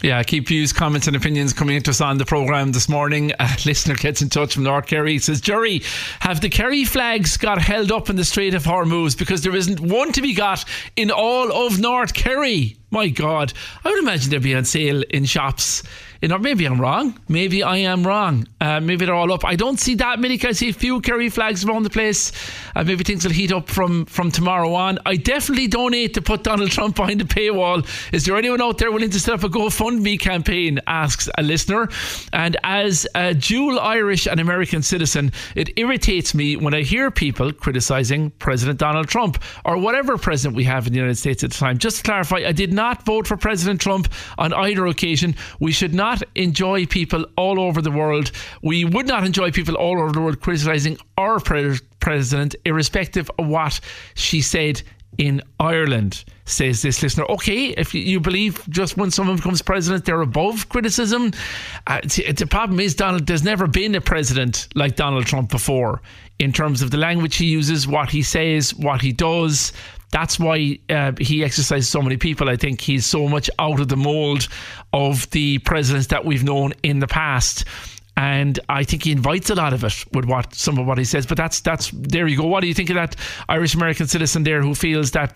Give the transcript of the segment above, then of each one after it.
Yeah, keep views, comments and opinions coming into us on the programme this morning. A listener gets in touch from North Kerry. He says, Jerry, have the Kerry flags got held up in the Strait of Hormuz because there isn't one to be got in all of North Kerry? My God, I would imagine they'd be on sale in shops. Maybe I'm wrong. Maybe I am wrong. Maybe they're all up. I don't see that many. I see a few Kerry flags around the place. Maybe things will heat up from tomorrow on. I definitely donate to put Donald Trump behind the paywall. Is there anyone out there willing to set up a GoFundMe campaign? Asks a listener. And as a dual Irish and American citizen, it irritates me when I hear people criticising President Donald Trump or whatever president we have in the United States at the time. Just to clarify, I did not vote for President Trump on either occasion. We should not enjoy people all over the world. We would not enjoy people all over the world criticising our president, irrespective of what she said in Ireland, says this listener. Okay, if you believe just when someone becomes president they're above criticism, the problem is, Donald, there's never been a president like Donald Trump before in terms of the language he uses, what he says, what he does. That's why he exercises so many people. I think he's so much out of the mould of the presidents that we've known in the past. And I think he invites a lot of it with some of what he says. But that's there you go. What do you think of that Irish American citizen there who feels that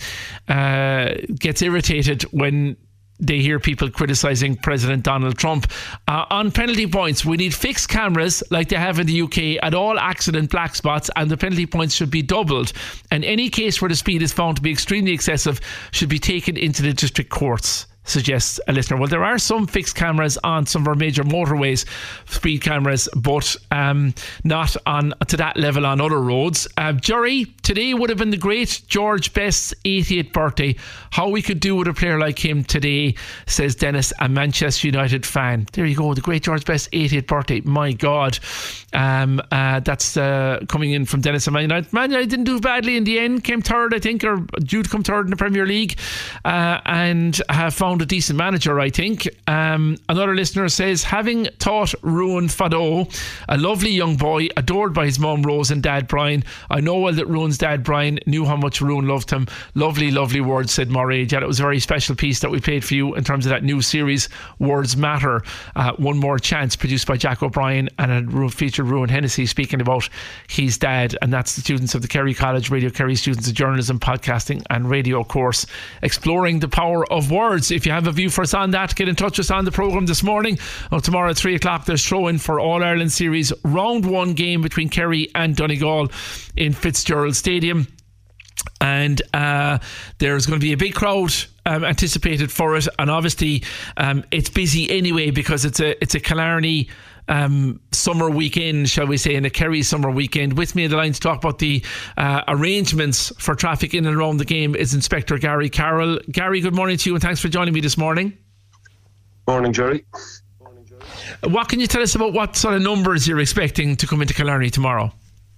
gets irritated when they hear people criticising President Donald Trump? On penalty points, we need fixed cameras like they have in the UK at all accident black spots, and the penalty points should be doubled. And any case where the speed is found to be extremely excessive should be taken into the district courts, suggests a listener. Well, there are some fixed cameras on some of our major motorways, speed cameras, but not on to that level on other roads. Jerry, today would have been the great George Best's 80th birthday. How we could do with a player like him today, says Dennis, a Manchester United fan. There you go, the great George Best's 80th birthday. My God. That's coming in from Dennis. Man United didn't do badly in the end, came third, I think, or due to come third in the Premier League, and have found a decent manager, I think. Another listener says, having taught Ruan Fado, a lovely young boy adored by his mum Rose and dad Brian, I know well that Ruan's dad Brian knew how much Ruan loved him. Lovely words, said Murray. Yeah, it was a very special piece that we played for you in terms of that new series, Words Matter, One More Chance, produced by Jack O'Brien, and it featured Ruan Hennessy speaking about his dad. And that's the students of the Kerry College Radio Kerry Students of Journalism, Podcasting and Radio course, exploring the power of words. If you have a view for us on that, get in touch with us on the programme this morning. Tomorrow at 3 o'clock there's throw-in for All-Ireland Series round 1 game between Kerry and Donegal in Fitzgerald Stadium, and there's going to be a big crowd anticipated for it, and obviously it's busy anyway because it's a Killarney summer weekend, shall we say, and a Kerry summer weekend. With me on the line to talk about the arrangements for traffic in and around the game is Inspector Gary Carroll. Gary, good morning to you and thanks for joining me this morning. Morning, Jerry. What can you tell us about what sort of numbers you're expecting to come into Killarney tomorrow?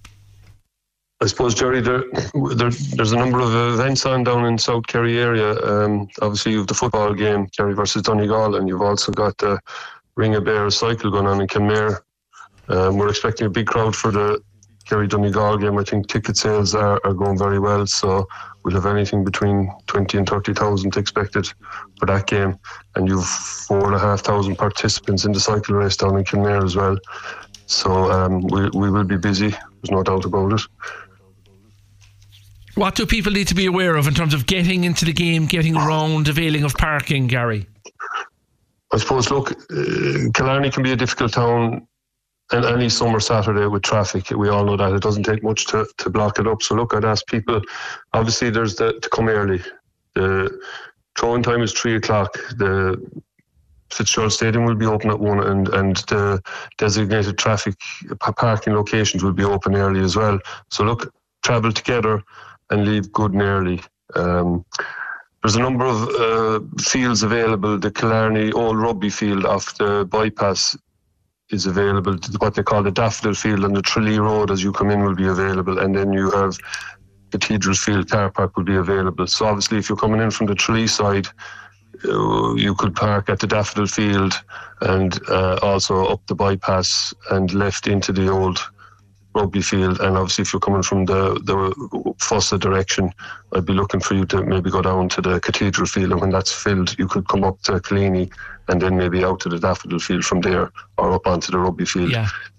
I suppose, Jerry, there's a number of events on down in South Kerry area. Obviously you have the football game, Kerry versus Donegal, and you've also got the Ring of Bear cycle going on in Kenmare. We're expecting a big crowd for the Kerry-Donegal game. I think ticket sales are going very well, so we'll have anything between 20 and 30,000 expected for that game. And you've 4,500 participants in the cycle race down in Kenmare as well. So we will be busy, there's no doubt about it. What do people need to be aware of in terms of getting into the game, getting around, availing of parking, Gary? I suppose, look, Killarney can be a difficult town and any summer Saturday with traffic. We all know that. It doesn't take much to block it up. So look, I'd ask people, obviously there's to come early. The throw-in time is 3 o'clock. The Fitzgerald Stadium will be open at 1 and the designated traffic parking locations will be open early as well. So look, travel together and leave good and early. There's a number of fields available. The Killarney Old Rugby Field off the bypass is available. What they call the Daffodil Field on the Tralee Road as you come in will be available. And then you have Cathedral Field car park will be available. So obviously if you're coming in from the Tralee side, you could park at the Daffodil Field and also up the bypass and left into the Old rugby field, and obviously if you're coming from the Fossa direction, I'd be looking for you to maybe go down to the Cathedral field, and when that's filled you could come up to Killeen and then maybe out to the Daffodil field from there, or up onto the rugby field.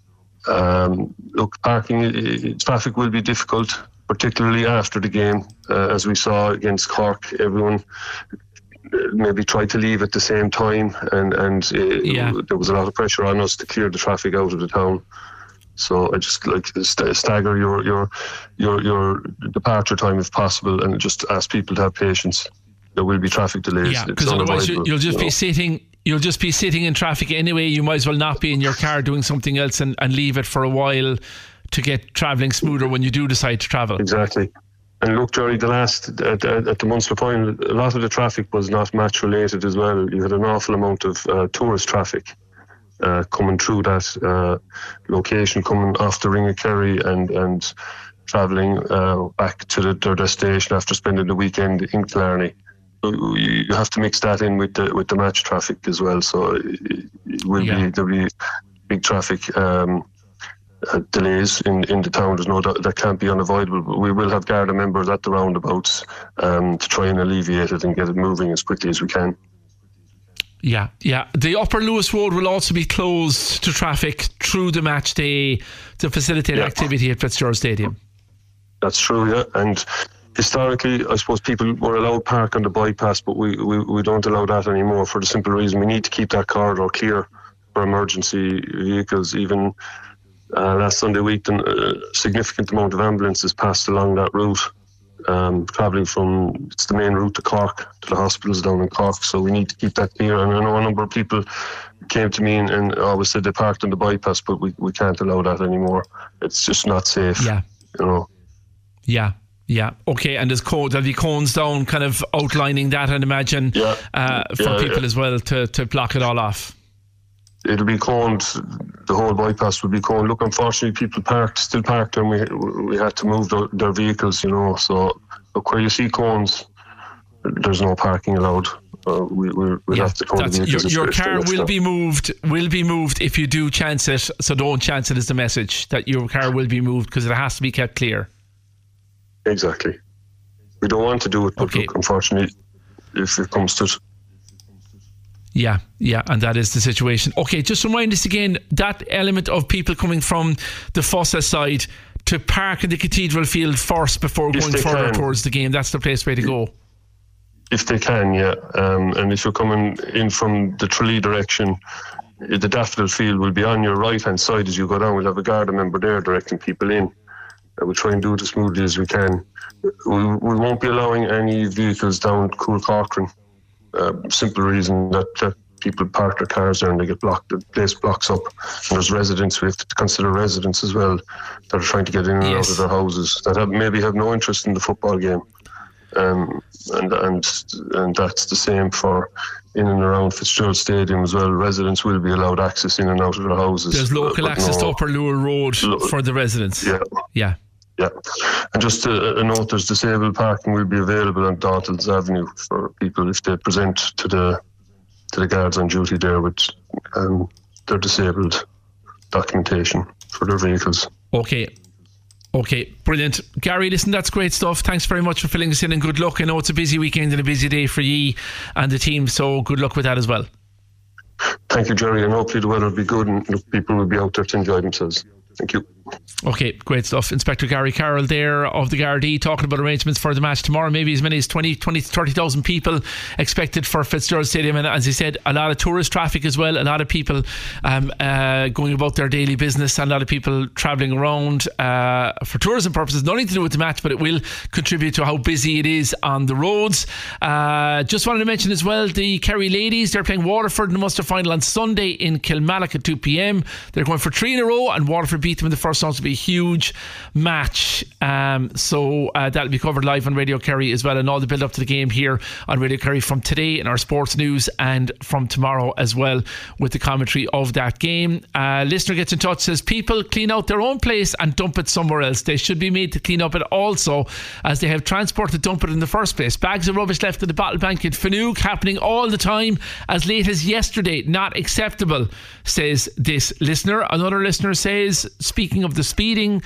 Look, parking, traffic will be difficult, particularly after the game, as we saw against Cork. Everyone maybe tried to leave at the same time, and there was a lot of pressure on us to clear the traffic out of the town. So I just like to stagger your departure time if possible, and just ask people to have patience. There will be traffic delays. Yeah, because otherwise you'll just be sitting. You'll just be sitting in traffic anyway. You might as well not be in your car doing something else and leave it for a while to get travelling smoother when you do decide to travel. Exactly. And look, Jerry, at the Munster final, a lot of the traffic was not match related as well. You had an awful amount of tourist traffic coming through that location, coming off the Ring of Kerry and travelling back to their destination after spending the weekend in Killarney. You have to mix that in with the match traffic as well. So there'll be big traffic delays in the town. There's no doubt that can't be unavoidable, but we will have Garda members at the roundabouts to try and alleviate it and get it moving as quickly as we can. Yeah. The Upper Lewis Road will also be closed to traffic through the match day to facilitate activity at Fitzgerald Stadium. That's true, yeah. And historically, I suppose people were allowed park on the bypass, but we don't allow that anymore for the simple reason we need to keep that corridor clear for emergency vehicles. Even last Sunday week, a significant amount of ambulances passed along that route, travelling from, it's the main route to Cork, to the hospitals down in Cork, so we need to keep that clear. And I know a number of people came to me and always said they parked on the bypass, but we can't allow that anymore. It's just not safe. Yeah. You know. Yeah. Okay, and there'll be cones down kind of outlining that, I'd imagine, for people as well to block it all off. It'll be coned, the whole bypass will be coned. Look, unfortunately, people still parked and we had to move their vehicles, you know. So, look, where you see cones, there's no parking allowed. We'll have to cone the vehicles. Your car will be moved if you do chance it, so don't chance it is the message, that your car will be moved because it has to be kept clear. Exactly. We don't want to do it, but look, unfortunately, if it comes to it. Yeah, and that is the situation. Okay, just remind us again, that element of people coming from the Fossa side to park in the Cathedral field first before going further towards the game. That's the place where to go. If they can, yeah. And if you're coming in from the Tralee direction, the Daffodil field will be on your right-hand side as you go down. We'll have a Garda member there directing people in. We'll try and do it as smoothly as we can. We won't be allowing any vehicles down Cool Corcoran. Simple reason that people park their cars there and they get blocked. The place blocks up. And there's residents, we have to consider residents as well, that are trying to get in and out of their houses, that maybe have no interest in the football game. And that's the same for in and around Fitzgerald Stadium as well. Residents will be allowed access in and out of their houses. There's local access to Upper Lure Road for the residents. Yeah. And just a note, there's disabled parking will be available on Dalton's Avenue for people if they present to the guards on duty there with their disabled documentation for their vehicles. Okay, brilliant. Gary, listen, that's great stuff. Thanks very much for filling us in and good luck. I know it's a busy weekend and a busy day for you and the team, so good luck with that as well. Thank you, Jerry, and hopefully the weather will be good and people will be out there to enjoy themselves. Thank you. Okay, great stuff. Inspector Gary Carroll there of the Gardaí talking about arrangements for the match tomorrow. Maybe as many as 30,000 people expected for Fitzgerald Stadium, and as he said, a lot of tourist traffic as well, a lot of people going about their daily business, and a lot of people travelling around for tourism purposes. Nothing to do with the match, but it will contribute to how busy it is on the roads. Just wanted to mention as well, the Kerry ladies, they're playing Waterford in the Munster final on Sunday in Kilmallock at 2 p.m. They're going for 3 in a row, and Waterford beat them in the first round. To be a huge match, so that'll be covered live on Radio Kerry as well, and all the build up to the game here on Radio Kerry from today in our sports news and from tomorrow as well with the commentary of that game. Listener gets in touch, says people clean out their own place and dump it somewhere else. They should be made to clean up it also, as they have transport to dump it in the first place. Bags of rubbish left at the bottle bank in Fanook, happening all the time, as late as yesterday. Not acceptable, says this listener. Another listener says, speaking of of the speeding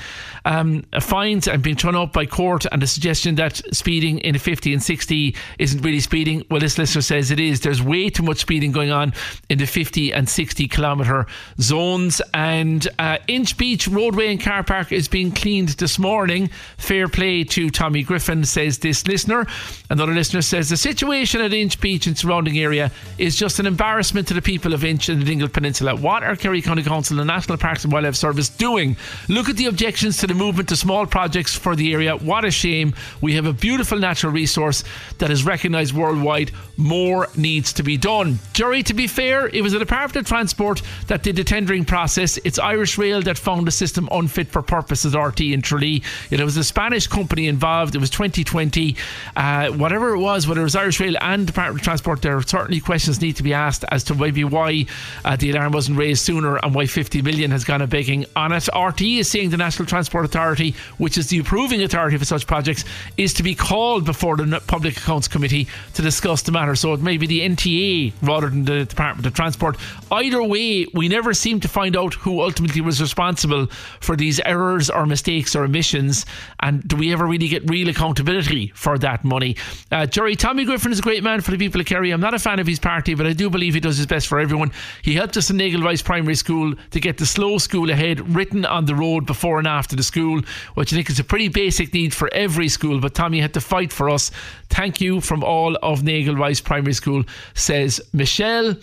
fines and being thrown out by court, and the suggestion that speeding in a 50 and 60 isn't really speeding. Well, this listener says it is. There's way too much speeding going on in the 50 and 60 kilometre zones. And Inch Beach roadway and car park is being cleaned this morning. Fair play to Tommy Griffin, says this listener. Another listener says the situation at Inch Beach and surrounding area is just an embarrassment to the people of Inch and the Dingle Peninsula. What are Kerry County Council and National Parks and Wildlife Service doing? Look at the objections to the movement to small projects for the area. What a shame. We have a beautiful natural resource that is recognised worldwide. More needs to be done. Jerry, to be fair, it was the Department of Transport that did the tendering process. It's Irish Rail that found the system unfit for purpose as RT in Tralee. It was a Spanish company involved. It was 2020. Whatever it was, whether it was Irish Rail and Department of Transport, there are certainly questions need to be asked as to maybe why the alarm wasn't raised sooner and why 50 million has gone a begging on it. RT is saying the National Transport Authority, which is the approving authority for such projects, is to be called before the Public Accounts Committee to discuss the matter. So it may be the NTA rather than the Department of Transport. Either way, we never seem to find out who ultimately was responsible for these errors or mistakes or omissions, and do we ever really get real accountability for that money? Jerry, Tommy Griffin is a great man for the people of Kerry. I'm not a fan of his party, but I do believe he does his best for everyone. He helped us in Nagelwise Primary School to get the slow school ahead written on the road before and after the school, which I think is a pretty basic need for every school, but Tommy had to fight for us. Thank you from all of Nagelwise Primary School, says Michelle.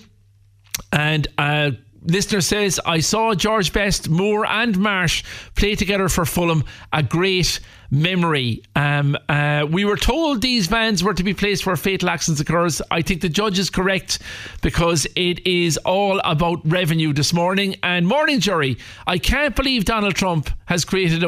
And listener says, I saw George Best, Moore and Marsh play together for Fulham. A great memory. We were told these vans were to be placed where fatal accidents occurs. I think the judge is correct, because it is all about revenue this morning. And morning, Jerry, I can't believe Donald Trump has created a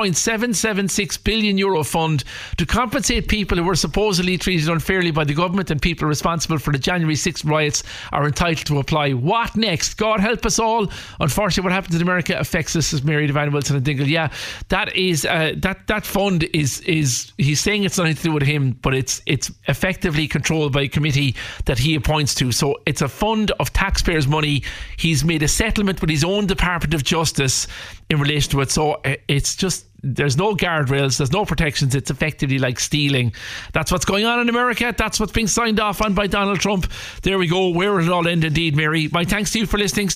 €1.776 billion fund to compensate people who were supposedly treated unfairly by the government, and people responsible for the January 6th riots are entitled to apply. What next? God help us all. Unfortunately, what happens in America affects us, as Mary Devine Wilson and Dingle. Yeah, that is that fund is he's saying it's nothing to do with him, but it's effectively controlled by a committee that he appoints to. So it's a fund of taxpayers' money. He's made a settlement with his own Department of Justice in relation to it. So it's just, there's no guardrails, there's no protections. It's effectively like stealing. That's what's going on in America. That's what's being signed off on by Donald Trump. There we go. Where it all end indeed, Mary. My thanks to you for listening.